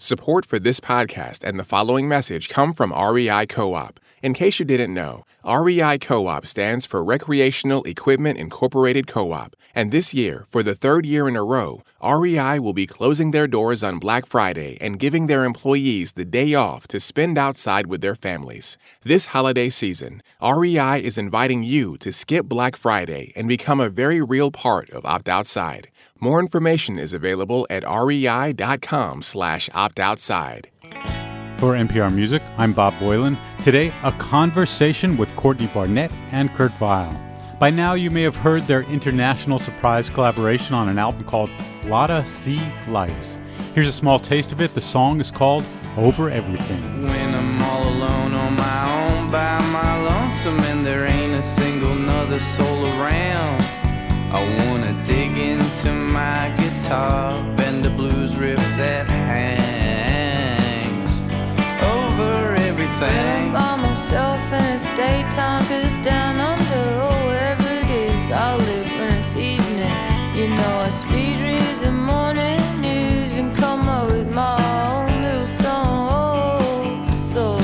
Support for this podcast and the following message come from REI Co-op. In case you didn't know, REI Co-op stands for Recreational Equipment Incorporated Co-op. And this year, for the third year in a row, REI will be closing their doors on Black Friday and giving their employees the day off to spend outside with their families. This holiday season, REI is inviting you to skip Black Friday and become a very real part of Opt Outside. More information is available at rei.com/optoutside. For NPR Music, I'm Bob Boylan. Today, a conversation with Courtney Barnett and Kurt Vile. By now, you may have heard their international surprise collaboration on an album called Lotta C. Lice. Here's a small taste of it. The song is called Over Everything. When I'm all alone on my own by my lonesome and there ain't a single nother soul around, I wanna dig into my guitar, bend a blues riff that hangs over everything. I'm by myself and it's daytime, 'cause down under, oh, wherever it is, I live when it's evening. You know I speed read the morning news and come up with my own little song. Oh, so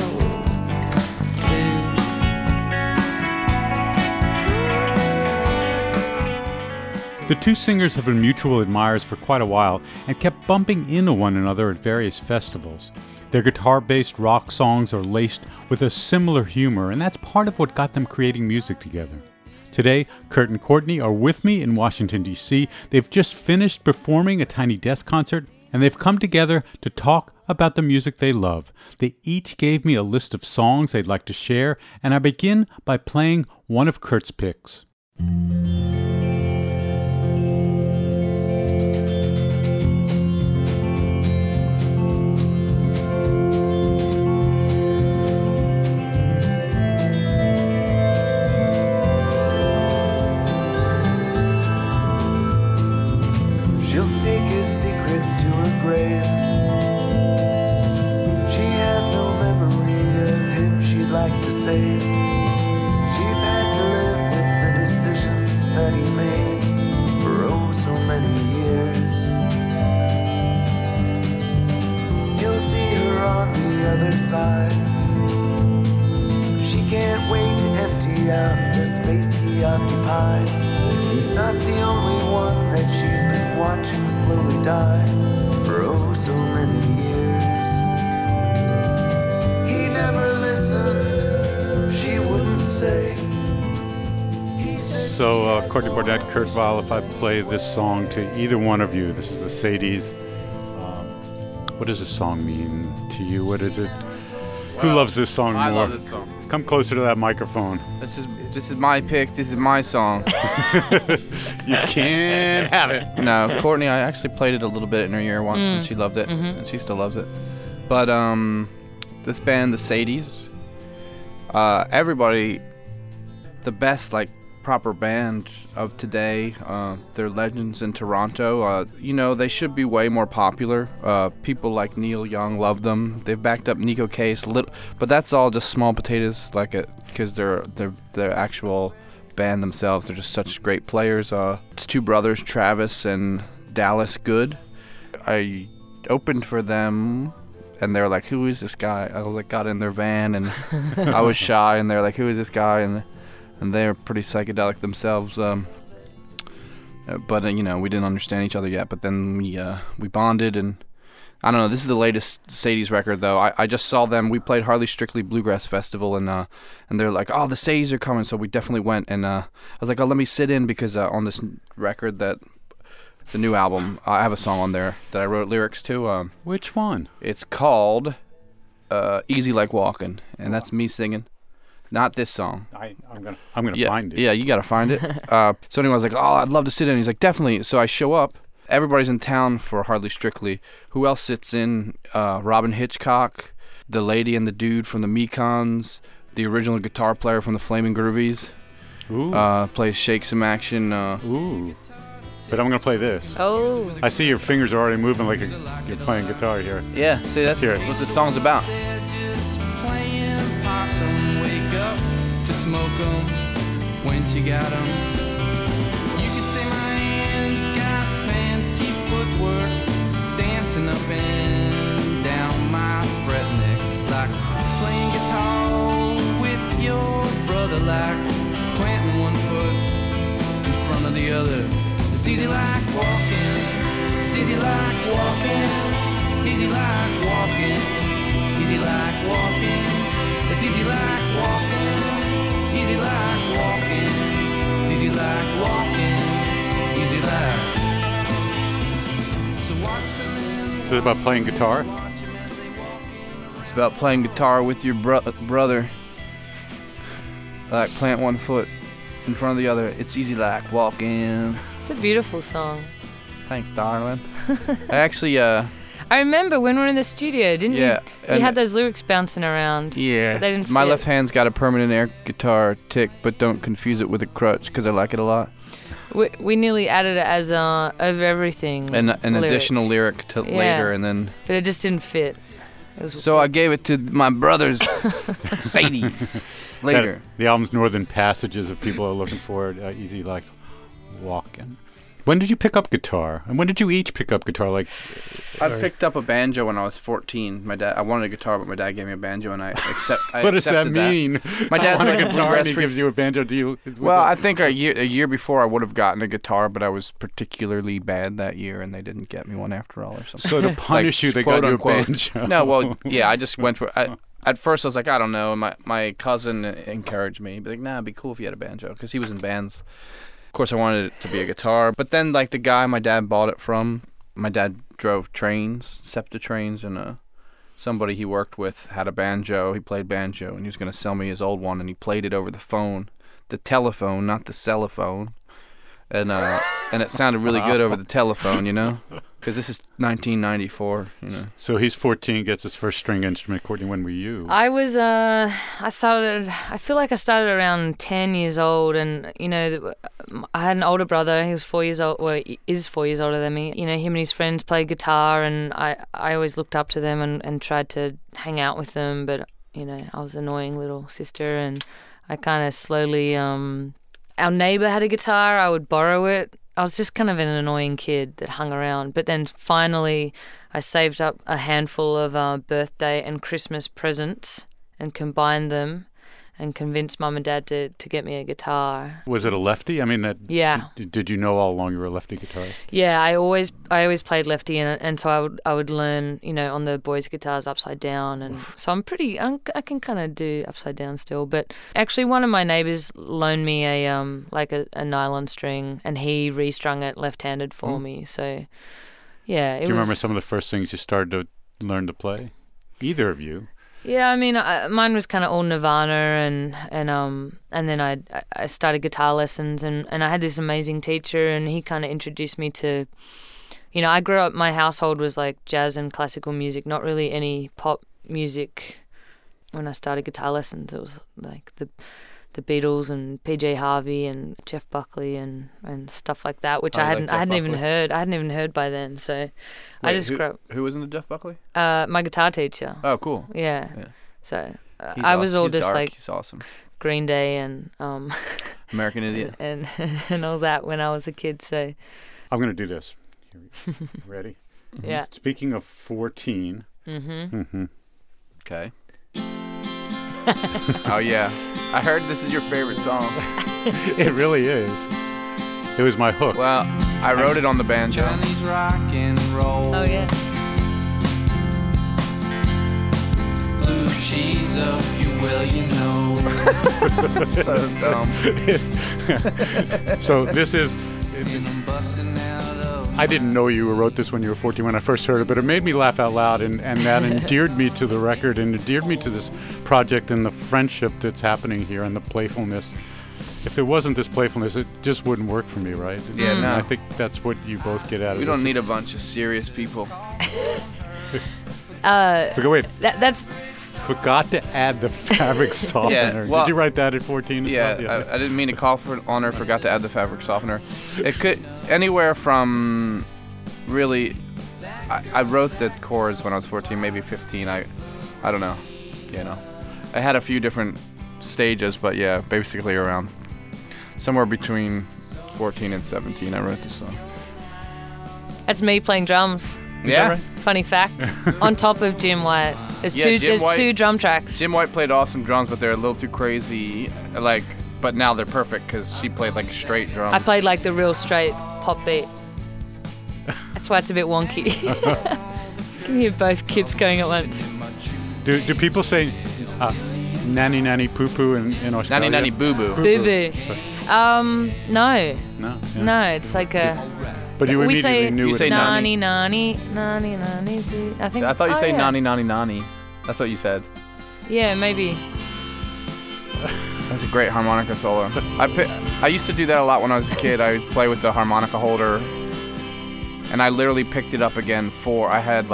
The two singers have been mutual admirers for quite a while and kept bumping into one another at various festivals. Their guitar-based rock songs are laced with a similar humor, and that's part of what got them creating music together. Today, Kurt and Courtney are with me in Washington, D.C. They've just finished performing a Tiny Desk concert, and they've come together to talk about the music they love. They each gave me a list of songs they'd like to share, and I begin by playing one of Kurt's picks. She'll take his secrets to her grave. She has no memory of him she'd like to save. She's had to live with the decisions that he made for oh so many years. You'll see her on the other side. She can't wait to empty out the space he occupied. He's not the only one that she's been watching slowly die for oh so many years. He never listened, she wouldn't say. So, Courtney Barnett, Kurt Vile, if I play this song to either one of you, this is the Sadies. What does this song mean to you? What is it? Who loves this song more? I love this song. Come closer to that microphone. This is my pick. This is my song. You can't have it. No, Courtney, I actually played it a little bit in her ear once, and she loved it, and she still loves it. But this band, the Sadies, everybody, the best proper band of today. They're legends in Toronto. They should be way more popular. People like Neil Young love them. They've backed up Nico Case, but that's all just small potatoes, because they're actual band themselves. They're just such great players. It's two brothers, Travis and Dallas Good. I opened for them, and they're like, "Who is this guy?" I got in their van, and I was shy, and they're like, "Who is this guy?" And they're pretty psychedelic themselves. But we didn't understand each other yet. But then we bonded, and I don't know. This is the latest Sadies record, though. I just saw them. We played Harley Strictly Bluegrass Festival, and they're like, "Oh, the Sadies are coming," so we definitely went. And I was like, "Oh, let me sit in," because on this record, the new album, I have a song on there that I wrote lyrics to. Which one? It's called "Easy Like Walking," and that's me singing. Not this song. I'm gonna find it. Yeah, you gotta find it. So anyway, I was like, "Oh, I'd love to sit in." He's like, "Definitely." So I show up. Everybody's in town for Hardly Strictly. Who else sits in? Robin Hitchcock, the lady and the dude from the Mekons, the original guitar player from the Flaming Groovies. Ooh. Plays Shake Some Action. Ooh. But I'm gonna play this. Oh. I see your fingers are already moving like you're playing guitar here. Yeah, see, that's what this song's about. Up to smoke 'em once you got 'em. You could say my hands got fancy footwork, dancing up and down walking, easy like walking. It's easy like walking, easy like walking. It's easy like walking, easy like. So watch them in. Is it about playing guitar? It's about playing guitar with your brother. Like plant one foot in front of the other. It's easy like walking. It's a beautiful song. Thanks, darling. I actually, I remember when we were in the studio, didn't you? Yeah, You had those lyrics bouncing around. yeah. But they didn't My fit. left hand's got a permanent air guitar tick, but don't confuse it with a crutch because I like it a lot. We nearly added it as over everything. And an lyric. additional lyric to Yeah. later, and then. But it just didn't fit. It was So I gave it to my brothers, Sadie's, later. The album's Northern Passages, if people are looking for it, easy like walking. When did you pick up guitar? And when did you each pick up guitar? Like, I picked up a banjo when I was 14. I wanted a guitar, but my dad gave me a banjo, and I accepted what does that mean? My dad's I want like a a guitar, and bluegrass he freak. gives you a banjo. Do you? Well, I think a year before I would have gotten a guitar, but I was particularly bad that year, and they didn't get me one after all or something. so to punish you, they got quote you a unquote. banjo. No, well, yeah, I just went for at first I was like, I don't know. And my cousin encouraged me. Be like, nah, it'd be cool if you had a banjo, because he was in bands. Of course, I wanted it to be a guitar. But then, like, the guy my dad bought it from, my dad drove trains, SEPTA trains, and somebody he worked with had a banjo. He played banjo, and he was going to sell me his old one, and he played it over the phone. The telephone, not the cellophone. And it sounded really good over the telephone, you know? Because this is 1994, you know. So he's 14, gets his first string instrument. Courtney, when were you? I feel like I started around 10 years old, and, you know, I had an older brother. He was 4 years old, well, he is 4 years older than me. You know, him and his friends played guitar, and I always looked up to them and tried to hang out with them, but, you know, I was an annoying little sister, and I kind of slowly, our neighbor had a guitar, I would borrow it. I was just kind of an annoying kid that hung around. But then finally I saved up a handful of birthday and Christmas presents and combined them and convinced Mum and Dad to get me a guitar. Was it a lefty? I mean, Yeah. Did you know all along you were a lefty guitarist? Yeah, I always played lefty, and so I would learn, you know, on the boys' guitars upside down, and so I can kind of do upside down still. But actually, one of my neighbors loaned me a nylon string, and he restrung it left-handed for me. So yeah, Do you remember some of the first things you started to learn to play? Either of you? Yeah, I mean, mine was kind of all Nirvana, and then I started guitar lessons, and I had this amazing teacher, and he kind of introduced me to, you know, I grew up, my household was like jazz and classical music, not really any pop music. When I started guitar lessons, it was like the Beatles and PJ Harvey and Jeff Buckley and stuff like that, which I hadn't even heard by then. So I just grew up. Who was in the Jeff Buckley? My guitar teacher. Oh, cool. Yeah. Yeah. So He's I was all he's just dark. like He's awesome. Green Day and American Idiot. and all that when I was a kid. So I'm going to do this. Here we go. Ready? yeah. Speaking of 14. Okay. Oh yeah, I heard this is your favorite song. It really is. It was my hook. Well, I wrote it on the banjo. Johnny's rock and roll. Oh yeah. Blue cheese up, you will, you know. So dumb. So this is. And I'm busting out of I didn't know you wrote this when you were 14 when I first heard it, but it made me laugh out loud, and that endeared me to the record and endeared me to this project and the friendship that's happening here and the playfulness. If there wasn't this playfulness, it just wouldn't work for me, right? Yeah, no. I think that's what you both get out of We this. don't need a bunch of serious people. Wait, That's forgot to add the fabric softener. well, Did you write that at 14 as Yeah, well? I didn't mean to call for on her. Forgot to add the fabric softener. It could anywhere from really. I wrote the chords when I was 14, maybe 15. I don't know. You know, I had a few different stages, but yeah, basically around somewhere between 14 and 17, I wrote this song. That's me playing drums. Yeah. right? Funny fact. On top of Jim White. There's Yeah, Jim White- two drum tracks. Jim White played awesome drums, but they're a little too crazy. Like, but now they're perfect because she played like straight drums. I played like the real straight pop beat. That's why it's a bit wonky. can hear both kids going at once. Do people say nanny nanny poo poo in Australia? Nanny nanny boo boo. Boo boo. No. No. Yeah. No, it's like a. But you we immediately say knew You it. say nani nani nani nani boo. I think. I thought you say yeah. nani nani nani. That's what you said. Yeah, maybe. That's a great harmonica solo. I used to do that a lot when I was a kid. I would play with the harmonica holder, and I literally picked it up again I had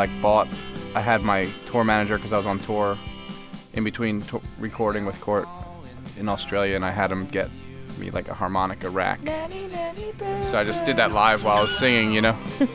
my tour manager because I was on tour in between recording with Court in Australia, and I had him get me like a harmonica rack. So I just did that live while I was singing, you know.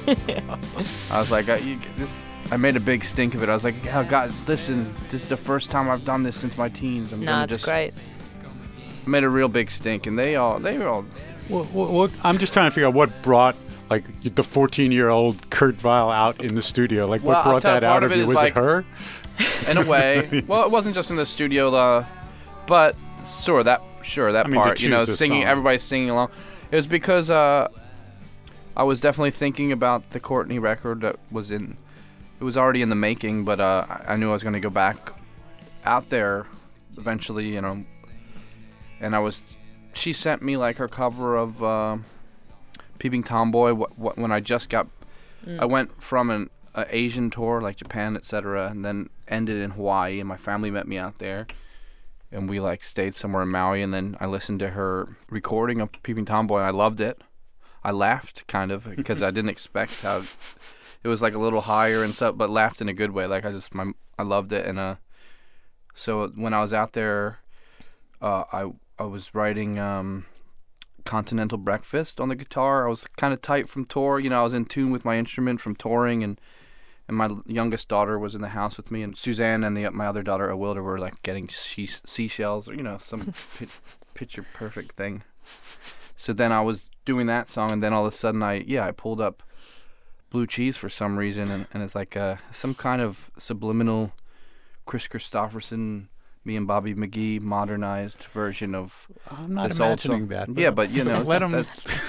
I was like, I made a big stink of it. I was like, oh, guys, listen, this is the first time I've done this since my teens. It's great. I made a real big stink, and they were all. What, I'm just trying to figure out what brought like the 14-year-old Kurt Weill out in the studio. Like, what brought that out of you? Was it her? In a way. Well, it wasn't just in the studio, but that part, you know, singing, song. Everybody's singing along. It was because I was definitely thinking about the Courtney record that was in. It was already in the making, but I knew I was going to go back out there eventually, you know. And she sent me like her cover of Peeping Tomboy when I just got. I went from an Asian tour like Japan, etc., and then ended in Hawaii, and my family met me out there, and we like stayed somewhere in Maui, and then I listened to her recording of Peeping Tomboy, and I loved it. I laughed kind of because I didn't expect how it was like a little higher and stuff, but laughed in a good way. Like I loved it, and so when I was out there, I was writing Continental Breakfast on the guitar. I was kind of tight from tour, you know. I was in tune with my instrument from touring, and my youngest daughter was in the house with me, and Suzanne and my other daughter Awilda were like getting seashells, or you know, some picture perfect thing. So then I was doing that song, and then all of a sudden I pulled up Blue Cheese for some reason, and it's like some kind of subliminal Chris Christopherson, me and Bobby McGee modernized version of. I'm not this imagining old that. Yeah, but you know, let them.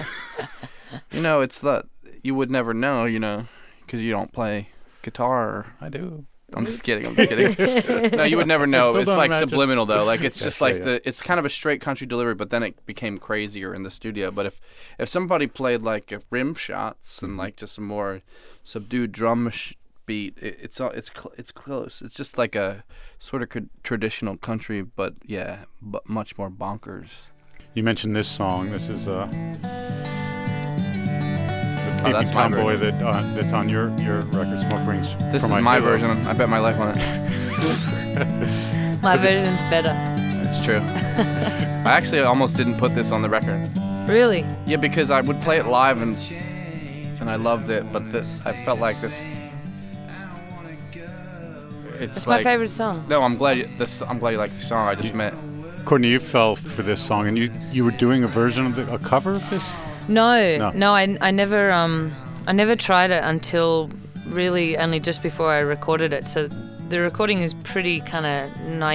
You know, it's that you would never know, you know, because you don't play guitar. I do. I'm just kidding. No, you would never know. It's like subliminal though. Like it's just like it's kind of a straight country delivery, but then it became crazier in the studio. But if somebody played like rim shots and like just some more subdued drum beat, it's close. It's just like a sort of traditional country, but much more bonkers. You mentioned this song. This is that's Peeping my Tomboy version. that's on your record, Smoke Rings. This for is my Halo. version. I bet my life on it. My version's better. It's true. I actually almost didn't put this on the record. Really? Yeah, because I would play it live and I loved it, but I felt like this. It's my favorite song. No, I'm glad you like the song. I just meant. Courtney, you fell for this song, and you were doing a version of a cover of this. No. I never tried it until really only just before I recorded it. So the recording is pretty kind of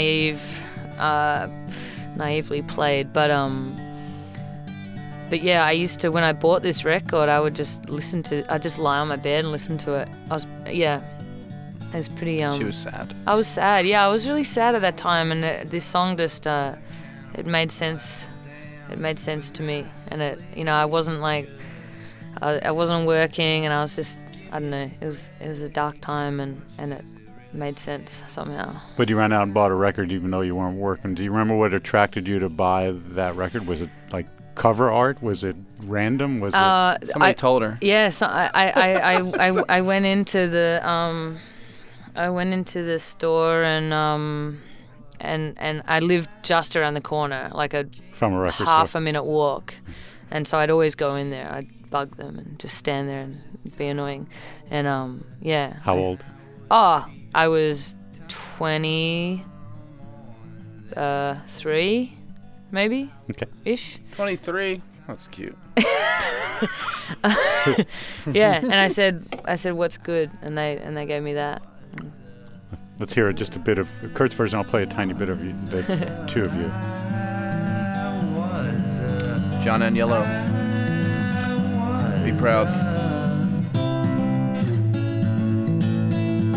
naively played, but yeah, I used to, when I bought this record, I would just I'd just lie on my bed and listen to it. It was pretty. She was sad. I was sad. Yeah, I was really sad at that time, and this song just it made sense. It made sense to me, and I wasn't like I wasn't working, and I was just, I don't know. It was a dark time, and it made sense somehow. But you ran out and bought a record even though you weren't working. Do you remember what attracted you to buy that record? Was it like cover art? Was it random? Was it somebody told her? Yes, I went into the store, and I lived just around the corner, like from a record half store. a minute walk, and so I'd always go in there. I'd bug them and just stand there and be annoying, and How old? Oh, I was 23, maybe. Okay. Ish. 23. That's cute. Yeah, and I said, what's good, and they gave me that. Let's hear just a bit of Kurt's version. I'll play a tiny bit of the two of you. John and Yellow. Be proud.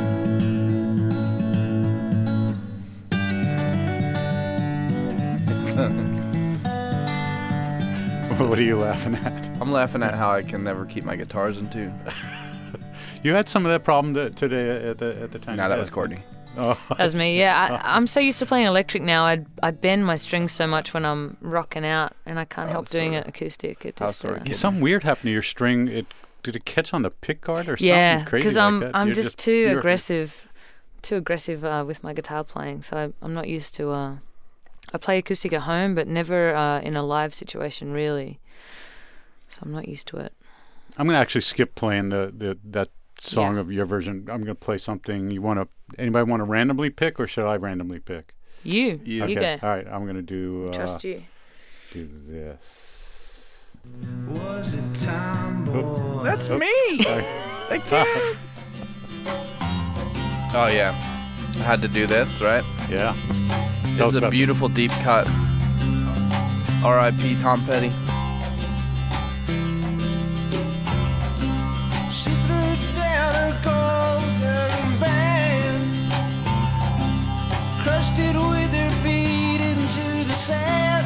guitars. What are you laughing at? I'm laughing at how I can never keep my guitars in tune. You had some of that problem today at the time. No, that was Courtney. Oh, That was me, yeah. I'm so used to playing electric now. I bend my strings so much when I'm rocking out, and I can't help doing it acoustic. It just something weird happened to your string. Did it catch on the pick guard or yeah, something crazy because like that? I'm just too aggressive with my guitar playing. So I'm not used to. I play acoustic at home, but never in a live situation really. So I'm not used to it. I'm gonna actually skip playing that song of your version. I'm gonna play something. Anybody want to randomly pick, or should I randomly pick? You Okay. go. All right, I'm gonna do. Trust you. Do this. Was it time, boy? That's me! Thank you! Oh, yeah. I had to do this, right? Yeah. It's a beautiful deep cut. R.I.P. Tom Petty. She threw down her golden band, crushed it with her feet into the sand,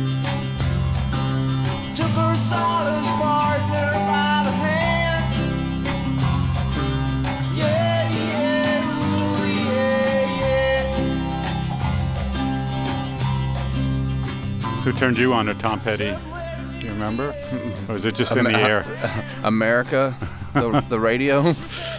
took her solid partner by the hand. Yeah, yeah, ooh, yeah, yeah. Who turned you on to Tom Petty? Do you remember? Or is it just in the air? America, the radio. Did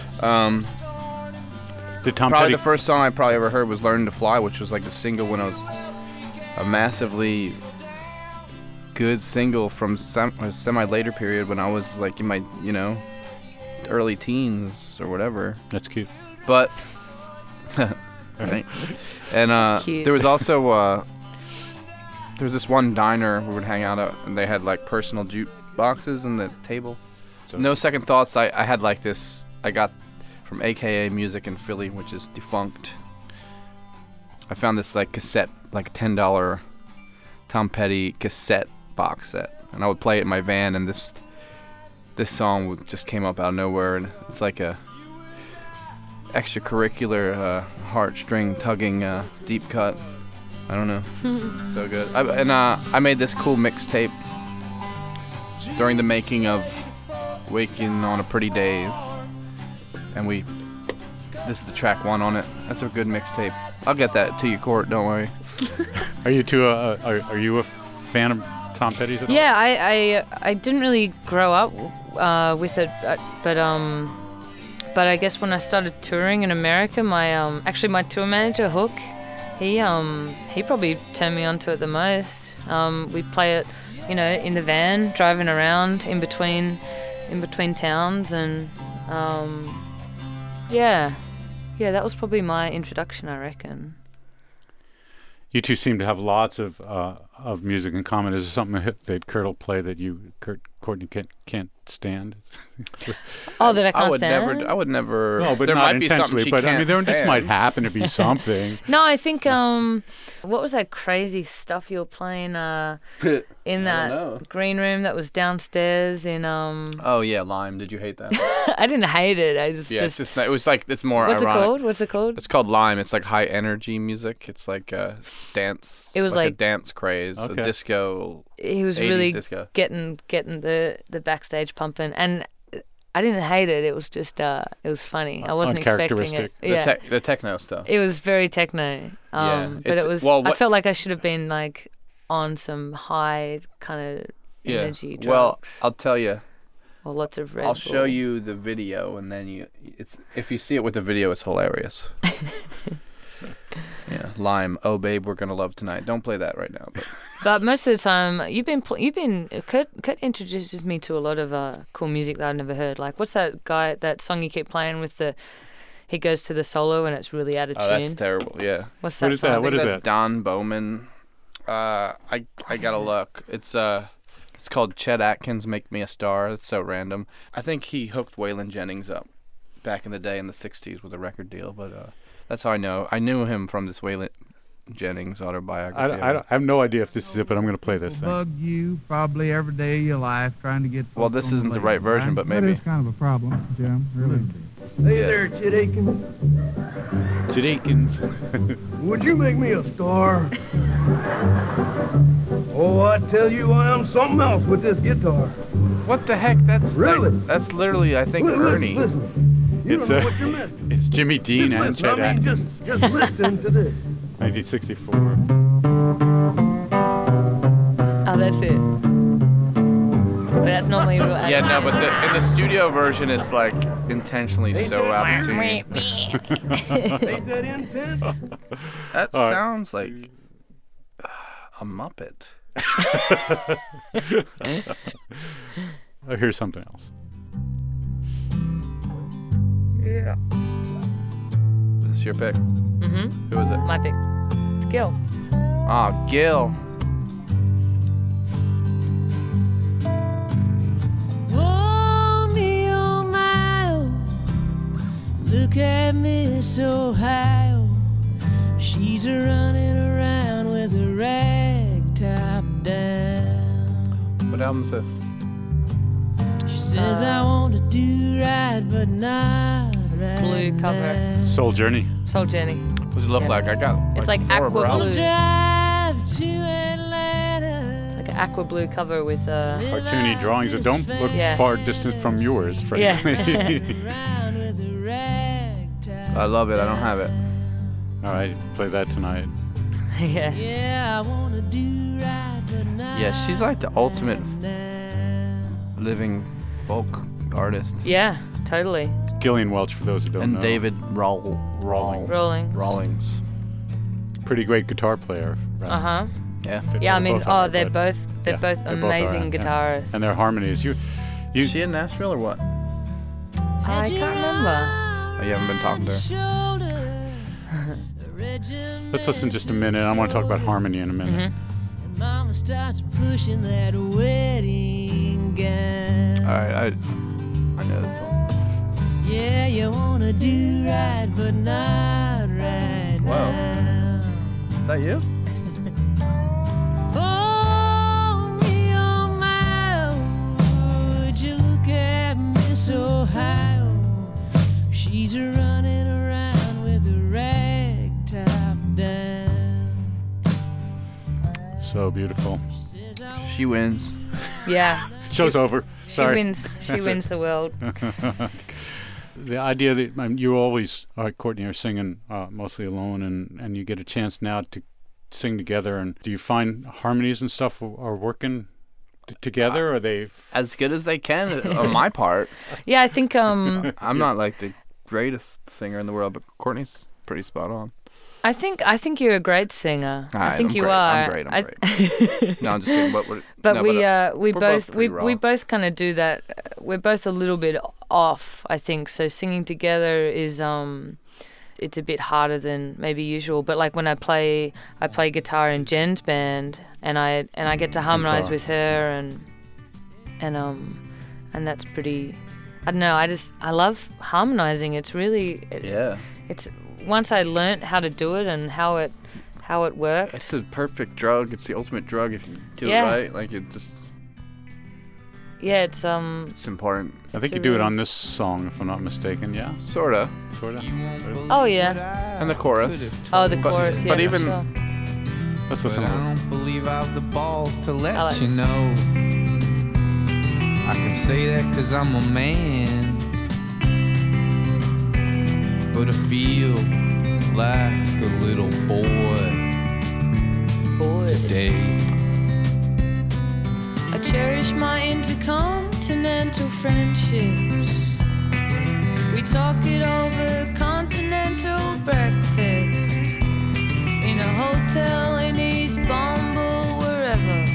Tom Probably Petty? the first song I probably ever heard was "Learn to Fly," which was like the single when I was a massively good single from a semi-later period when I was like in my, early teens or whatever. That's cute. But, right. And cute. there was also there was this one diner we would hang out at, and they had like personal jukeboxes on the table. So no second thoughts. I had like this. I got from AKA Music in Philly, which is defunct. I found this like cassette, like $10 Tom Petty cassette box set, and I would play it in my van, and this song just came up out of nowhere, and it's like a extracurricular heartstring tugging deep cut. I don't know. So good. I made this cool mixtape during the making of Waking on a Pretty Days, and this is the track 1 on it. That's a good mixtape. I'll get that to you, Court, don't worry. Are you are you a fan of Tom Petty's at all? Yeah, I didn't really grow up with it, but I guess when I started touring in America, my tour manager Hook, he probably turned me onto it the most. We play it, in the van, driving around in between towns, and yeah, that was probably my introduction, I reckon. You two seem to have lots of music in common. Is there something that Kurt will play that Courtney can't stand? Oh, that I can't stand? I would never. No, but there not might be something intentionally. she But can't I mean, there just stand. might happen to be something. No, I think what was that crazy stuff you were playing in that green room that was downstairs in Oh yeah, Lime. Did you hate that? I didn't hate it. I just it was like it's more What's ironic. What's it called? It's called Lime. It's like high energy music. It's like dance. It was like a like dance craze, a disco. He was 80s really disco. getting the backstage pumping, and I didn't hate it. It was just it was funny. I wasn't expecting it. The techno stuff. It was very techno. But it was. I felt like I should have been like on some high kind of energy drugs. Well, I'll tell you. Or lots of Red I'll Bull. show you the video, and then if you see it with the video, it's hilarious. Yeah, Lime. Oh, babe, we're gonna love tonight. Don't play that right now. But most of the time, Kurt introduces me to a lot of cool music that I've never heard. Like, what's that song you keep playing with he goes to the solo and it's really out of tune? Oh, that's terrible. Yeah. What's that What is song? that? What is That's that? Don Bowman. I gotta look. It's called Chet Atkins, Make Me a Star. That's so random. I think he hooked Waylon Jennings up back in the day in the 60s with a record deal, but that's how I know. I knew him from this Waylon Jennings autobiography. I have no idea if this is it, but I'm going to play this thing. Bug you probably every day of your life trying to get. Well, this isn't the right version, but That maybe. is kind of a problem, Jim. Really. Hey there, Chet Atkins. Jadaikins. Would you make me a star? Oh, I tell you, I am something else with this guitar. What the heck? That's Really? that's literally, I think, Ernie. Listen. You It's don't know what you're missing. it's Jimmy Dean and Listen, Chet I mean, Atkins. just listen to this. 1964. Oh, that's it. But that's normally real. Yeah, no, but in the studio version, it's like intentionally so out of tune. Ain't that intense? That All right. sounds like a Muppet. Oh, here's something else. Yeah. Is this your pick? Mm-hmm. Who is it? My pick. It's Gil. Ah, Gil. Oh, me, oh, my, oh. Look at Miss Ohio. She's running around with a rag top down. What album is this? She says, I want to do right, but not right Blue cover. now. Soul Journey. Soul Journey. What does it look Yeah. like? I got It's like four of her aqua albums. blue. Drive to Atlanta. It's like an aqua blue cover with Cartoony drawings that don't look Yeah. far distant from yours, frankly. Around with a rag top. I love it. I don't have it. All right, play that tonight. yeah. Yeah, I want to do right, but not Yeah, she's like the ultimate now. living folk artist. Yeah, totally. Gillian Welch, for those who don't And know. David Rawlings. Rawlings. Pretty great guitar player. Right? Uh-huh. Yeah. Yeah, I mean, Both are, they're but- both yeah, both they both are, amazing yeah. guitarists. And their harmonies. You Is she in Nashville or what? I can't remember. Oh, you haven't been talking to her. let's listen just a minute. I want to talk about harmony in a minute. Mm-hmm. Mama starts pushing that wedding gown. All right, I know this one. Yeah, you wanna do right, but not right Wow. now. Is that you? Oh, me, oh, my, oh, would you look at Miss Ohio? She's running around with a rag top down. So beautiful. Says I She wins. Yeah. Show's over. She Sorry. wins. She That's wins it. the world. The idea that you always, Courtney, are singing mostly alone, and you get a chance now to sing together. And do you find harmonies and stuff are working together? Or are they? As good as they can on my part. Yeah, I think I'm not like the greatest singer in the world, but Courtney's pretty spot on. I think you're a great singer. All I right, think I'm you great. are. I'm great. No, I'm just kidding. But But we we're both pretty we raw. both kind of do that. We're both a little bit off, I think. So singing together is it's a bit harder than maybe usual. But like when I play guitar in Jen's band, and I get to harmonize with her, and that's pretty. I don't know. I love harmonizing. It's really Yeah. It's once I learnt how to do it and how it worked. It's the perfect drug. It's the ultimate drug if you do Yeah. it right. Like it just. Yeah, it's It's important. I think a you do it really- on this song, if I'm not mistaken. Yeah, Sorta. sort of. Oh yeah. And the chorus. Oh, the But- chorus. Yeah. but even- sure. Let's But listen. I to it. don't believe I have the balls to let I like you this. know. I can say that 'cause I'm a man, but I feel like a little boy today. I cherish my intercontinental friendships. We talk it over continental breakfast in a hotel in East Bomble, wherever.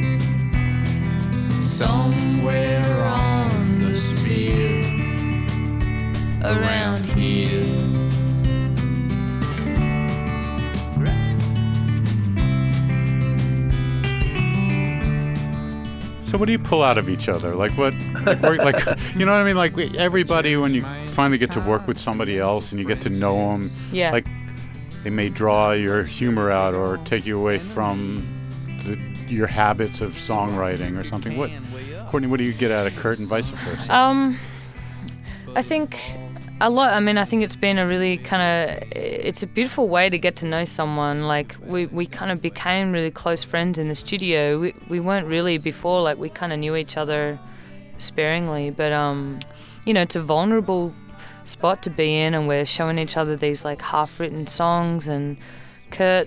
Somewhere on the sphere around here. So what do you pull out of each other? Like what? Like you know what I mean? Like everybody, when you finally get to work with somebody else and you get to know them, Yeah. like they may draw your humor out or take you away from your habits of songwriting or something. What, Courtney? What do you get out of Kurt and vice versa? I think A lot. I mean, I think it's been a really it's a beautiful way to get to know someone. Like, we kind of became really close friends in the studio. We weren't really before, like, we kind of knew each other sparingly. But, it's a vulnerable spot to be in, and we're showing each other these, like, half-written songs. And Kurt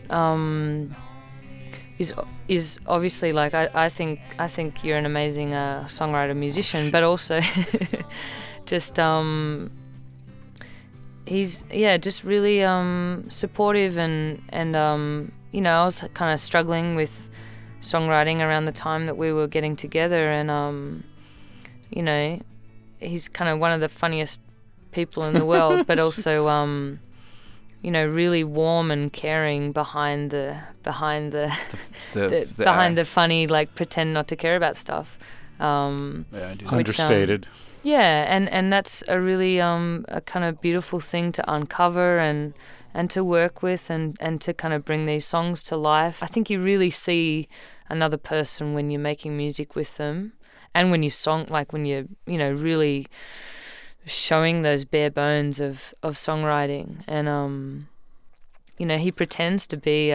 is obviously, like, I think you're an amazing songwriter, musician, but also just... he's just really supportive and I was kind of struggling with songwriting around the time that we were getting together, and he's kind of one of the funniest people in the world, but also really warm and caring behind the funny, like, pretend not to care about stuff. I do. Understated. Yeah, and that's a really a kind of beautiful thing to uncover and to work with and to kind of bring these songs to life. I think you really see another person when you're making music with them, and when when you're really showing those bare bones of songwriting. And he pretends to be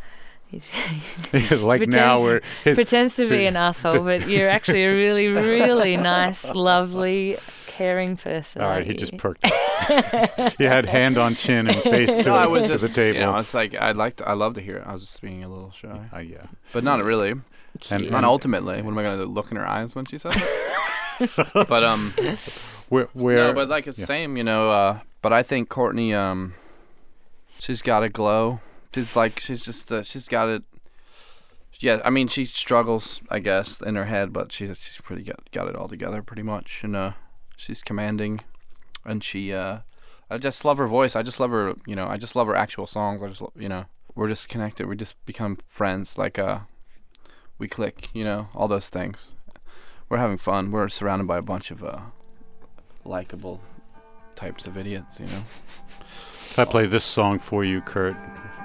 pretends to be an asshole, but you're actually a really, really nice, lovely, caring person. All right, he just perked up. He had hand on chin and face to the table. It's like I love to hear it. I was just being a little shy. Yeah, but not really. And ultimately, what am I going to look in her eyes when she says it? But where? No, but like it's the same, But I think Courtney, she's got a glow. She's got it. Yeah, I mean, she struggles, I guess, in her head, but she's pretty got it all together, pretty much. And she's commanding, and I just love her voice. I just love her, I just love her actual songs. We're just connected. We just become friends. Like, we click, all those things. We're having fun. We're surrounded by a bunch of likable types of idiots, If I play this song for you, Kurt.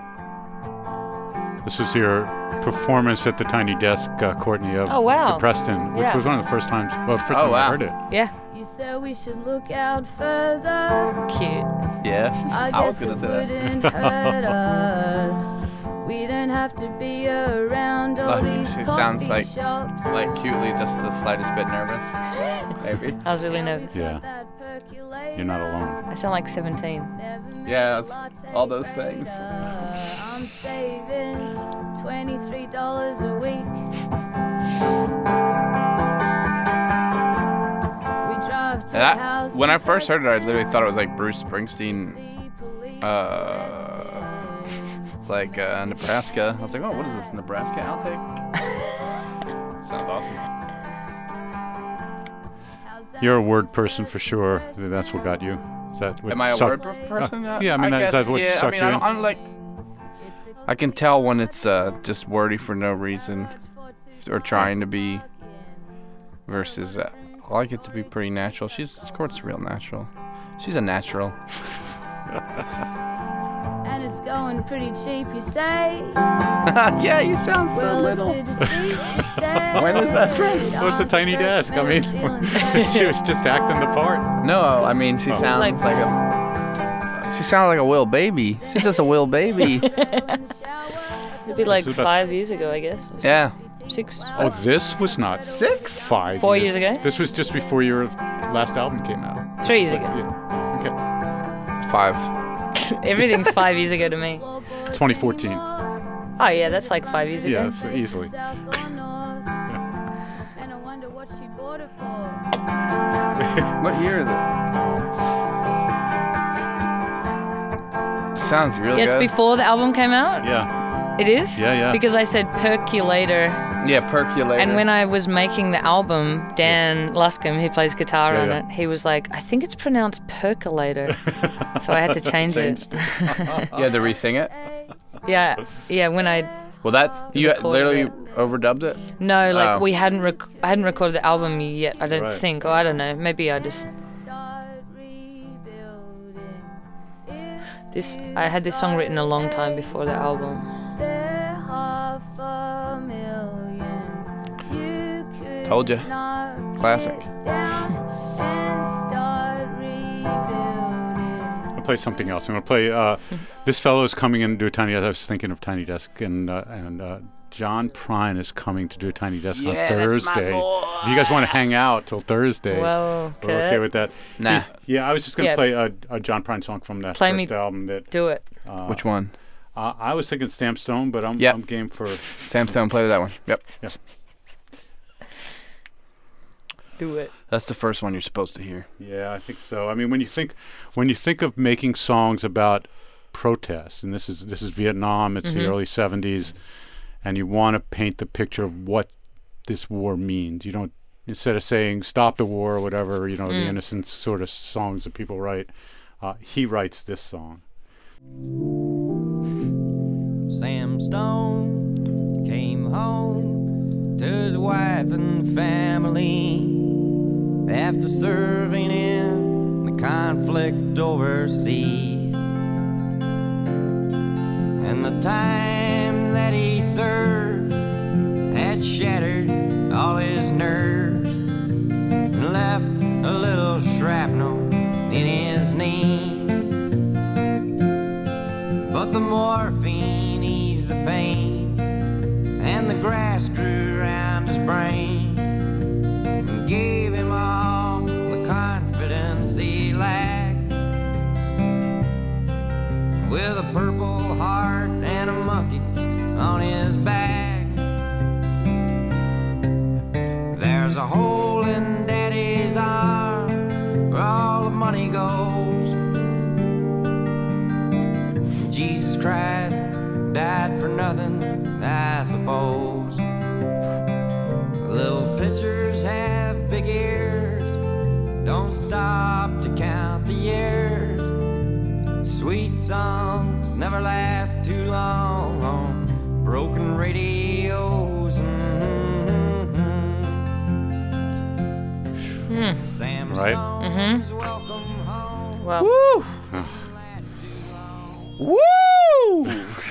This was your performance at the Tiny Desk, Courtney, of the Preston, which was one of the first times. Well, the first time I heard it. Yeah. You said we should look out further. Cute. Yeah. I was gonna say that. Wouldn't hurt us. We don't have to be around all these she coffee sounds like shops. cutely just the slightest bit nervous. Maybe. I was really nervous. Yeah. You're not alone. I sound like 17. Yeah, all those things. I'm saving $23 a week. We drive to a house. When I first heard it, I literally thought it was like Bruce Springsteen, Nebraska. I was like, oh, what is this, Nebraska outtake? Sounds awesome. You're a word person for sure. That's what got you. Is that what Am I a word person? Yeah, I mean, I guess, that's what sucked you in. I'm like, I can tell when it's just wordy for no reason or trying to be versus I like it to be pretty natural. Court's real natural. She's a natural. And it's going pretty cheap, you say? Yeah, you sound so little. When is that from? What's the Tiny Desk? I mean, she was just acting the part. No, I mean, she sounds like she sounded like a Will Baby. She's just a Will Baby. It'd be like 5 years ago, I guess. Yeah. 6. Oh, this was not 6? 5. 4 years ago. This was just before your last album came out. 3 years ago. Yeah. Okay. 5. Everything's 5 years ago to me. 2014. Oh yeah, that's like 5 years ago. Yeah, it's easily. What year is it? Sounds really good. Yeah, it's before the album came out. Yeah. It is? Yeah. Because I said percolator. Yeah, percolator. And when I was making the album, Dan Luscombe, who plays guitar on it, he was like, I think it's pronounced percolator. So I had to change it. You had to re-sing it? Yeah, when I... Well, you literally overdubbed it? No, like we hadn't I hadn't recorded the album yet, I don't think. Or I don't know, maybe I just... I had this song written a long time before the album. Told you. Classic. play something else. I'm going to play. This fellow is coming in to do a Tiny Desk. I was thinking of Tiny Desk, and John Prine is coming to do a Tiny Desk on Thursday. If you guys want to hang out till Thursday, well, we're okay with that. Nah. I was just going to play a John Prine song from that first album. Do it. Which one? I was thinking Stamp Stone, but I'm game for Stamp Stone. Play that one. Yep. Do it. That's the first one you're supposed to hear. Yeah, I think so. I mean, when you think of making songs about protests, and this is Vietnam, it's the early 70s, and you want to paint the picture of what this war means. You don't, instead of saying stop the war or whatever, the innocent sort of songs that people write, he writes this song. Sam Stone came home to his wife and family after serving in the conflict overseas. And the time that he served had shattered all his nerves and left a little shrapnel in his knee. But the morphine eased the pain and the grass grew around his brain and gave him all the confidence he lacked. With a purple heart and a monkey on his back, there's a hole in Daddy's arm where all the money goes. Jesus Christ died for nothing, I suppose. Little pitchers have big ears, don't stop to count the years. Sweet songs never last too long on broken radios. Sam Stone's welcome home. Well. Woo! Woo!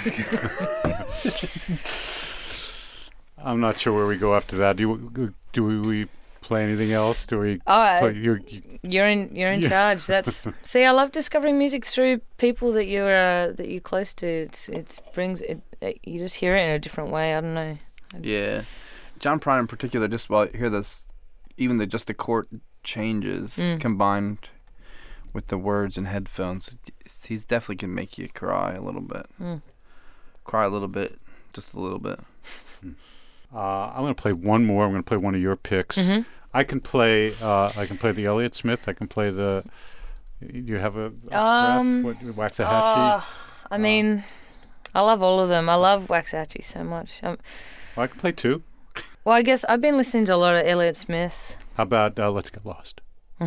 I'm not sure where we go after that. Do we play anything else? Do we? You're in charge. That's see. I love discovering music through people that you're close to. It brings it. You just hear it in a different way. I don't know. Yeah, John Prine in particular. Just while I hear this, even the chord changes combined with the words and headphones, he's definitely can make you cry a little bit. Cry a little bit, just a little bit. I'm going to play one more. I'm going to play one of your picks. I can play the Elliott Smith. I can play the. You have a Waxahachie. I mean, I love all of them. I love Waxahachie so much. Well, I can play two. Well, I guess I've been listening to a lot of Elliott Smith. How about Let's Get Lost?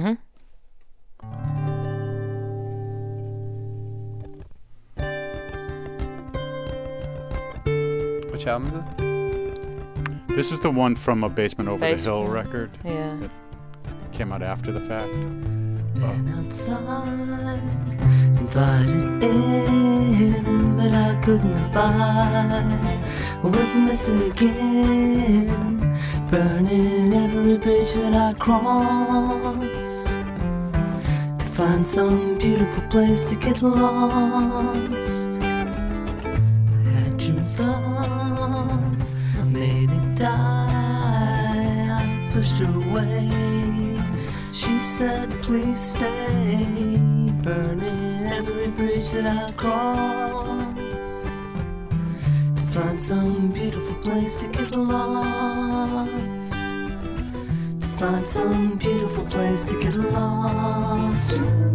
Which album is it? This is the one from A Basement Over the Hill record. Yeah. It came out after the fact. Been outside, invited in, but I couldn't abide. Witnessing again, burning every bridge that I cross, to find some beautiful place to get lost. I had true love, I made it die. I pushed her away. She said, please stay, burning every bridge that I cross, to find some beautiful place to get lost, to find some beautiful place to get lost.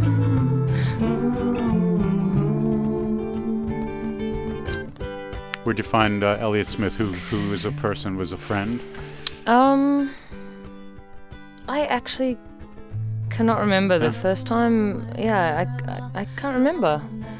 Where'd you find Elliott Smith, who as a person was a friend? I actually cannot remember the first time. Yeah, I can't remember.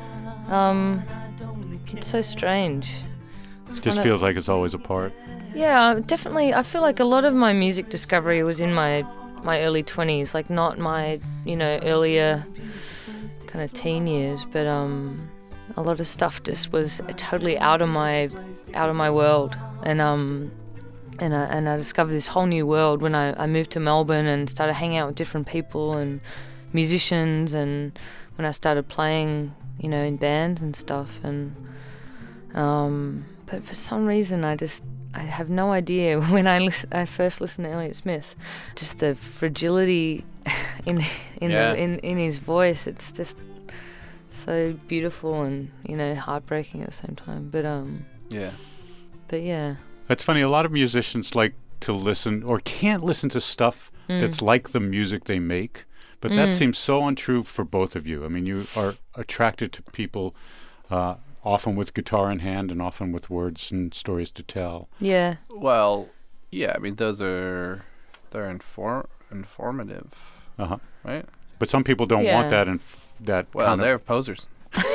It's so strange. It just feels like it's always a part. Yeah, definitely. I feel like a lot of my music discovery was in my early 20s, like not my, earlier kind of teen years, but a lot of stuff just was totally out of my world, and I discovered this whole new world when I moved to Melbourne and started hanging out with different people and musicians, and when I started playing, you know, in bands and stuff. And but for some reason, I have no idea. When I first listened to Elliott Smith, just the fragility in his voice. It's just so beautiful and, you know, heartbreaking at the same time. But yeah. That's funny. A lot of musicians like to listen or can't listen to stuff that's like the music they make. But that seems so untrue for both of you. I mean, you are attracted to people often with guitar in hand and often with words and stories to tell. Yeah. Well, yeah, I mean, they're informative. Uh-huh. Right? But some people don't want that Well, they're posers.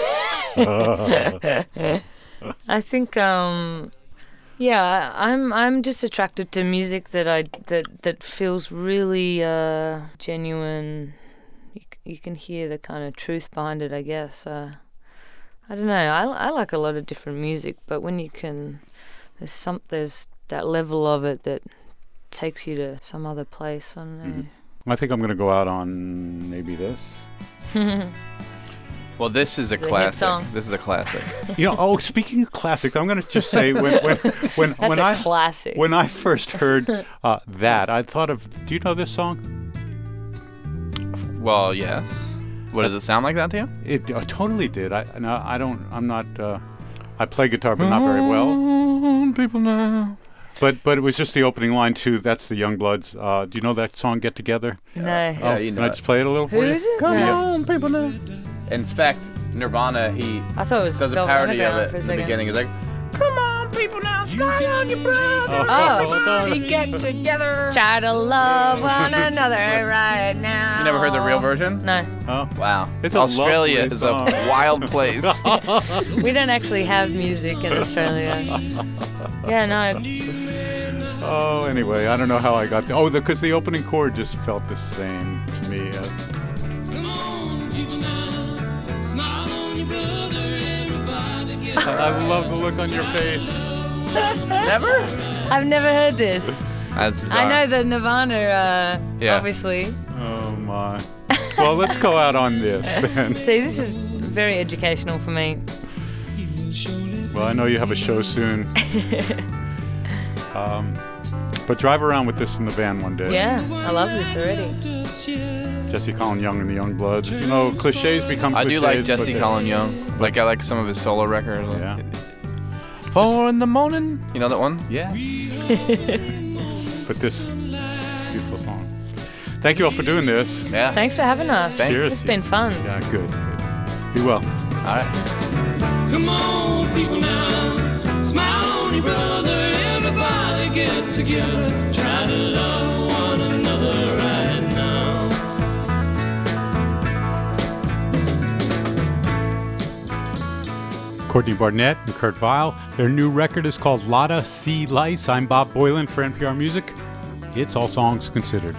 I think I'm just attracted to music that feels really genuine. You can hear the kind of truth behind it, I guess. I don't know. I like a lot of different music, but when there's that level of it that takes you to some other place. I don't know. I think I'm going to go out on maybe this. Well, this is a classic. Song. This is a classic. You know, speaking of classics, I'm going to just say classic. When I first heard that, I thought of. Do you know this song? Well, yes. What does it sound like that to you? It totally did. I play guitar, but not very well. People now. But it was just the opening line too. That's the Youngbloods. Do you know that song "Get Together"? No. Yeah, you know. Can I just play it a little for you? Who is it? Come No. on, people now. In fact, Nirvana, I thought it was does a Velvet parody of Underground it for a in the second. beginning. It's like, come on, people now, smile on your brother. Oh. Get together. Try to love one another right now. You never heard the real version? No. Oh. Wow. It's Australia a is a wild place. We don't actually have music in Australia. Yeah, no. Oh, anyway, I don't know how I got there. Oh, because the opening chord just felt the same to me as. Come on, people now, smile on your brother, everybody get I love the look on your face. Never? I've never heard this. That's bizarre. I know the Nirvana, obviously. Oh, my. Well, let's go out on this then. See, this is very educational for me. Well, I know you have a show soon. But drive around with this in the van one day. Yeah, I love this already. Jesse Colin Young and the Youngbloods. You know, cliches become cliches. I do like Jesse Colin Young. Like, I like some of his solo records. Yeah. 4 in the morning. You know that one? Yeah. But this beautiful song. Thank you all for doing this. Yeah. Thanks for having us. Cheers. It's been fun. Yeah, good. Be well. All right. Come on, people now, smile on your brother, everybody get together, try to love one another right now. Courtney Barnett and Kurt Vile. Their new record is called Lotta Sea Lice. I'm Bob Boylan for NPR Music. It's All Songs Considered.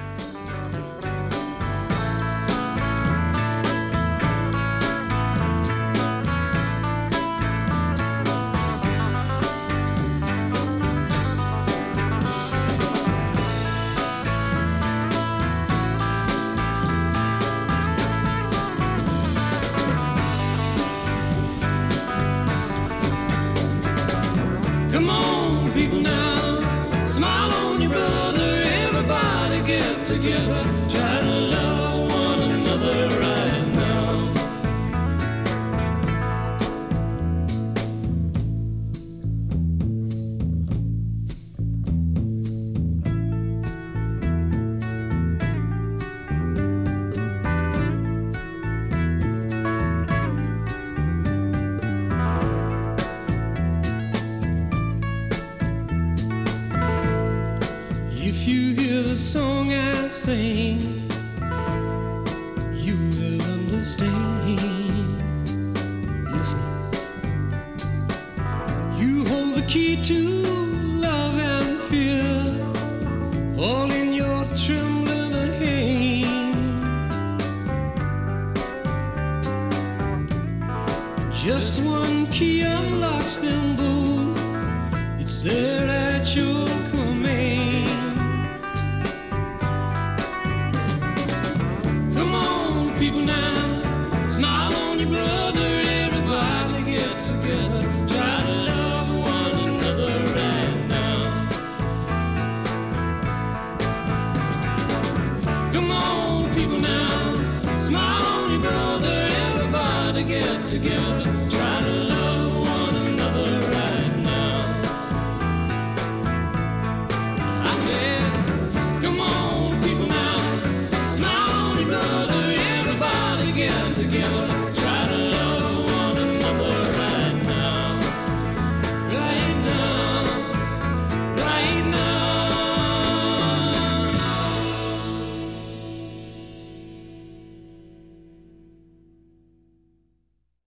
Come on, people now, smile on your brother, everybody get together, try to love one another right now. If you hear the song I sing, you will understand. Listen. You hold the key to love and fear, all in your trembling hand. Just one key unlocks them both. It's there at your command. Come on, people now, smile together. Try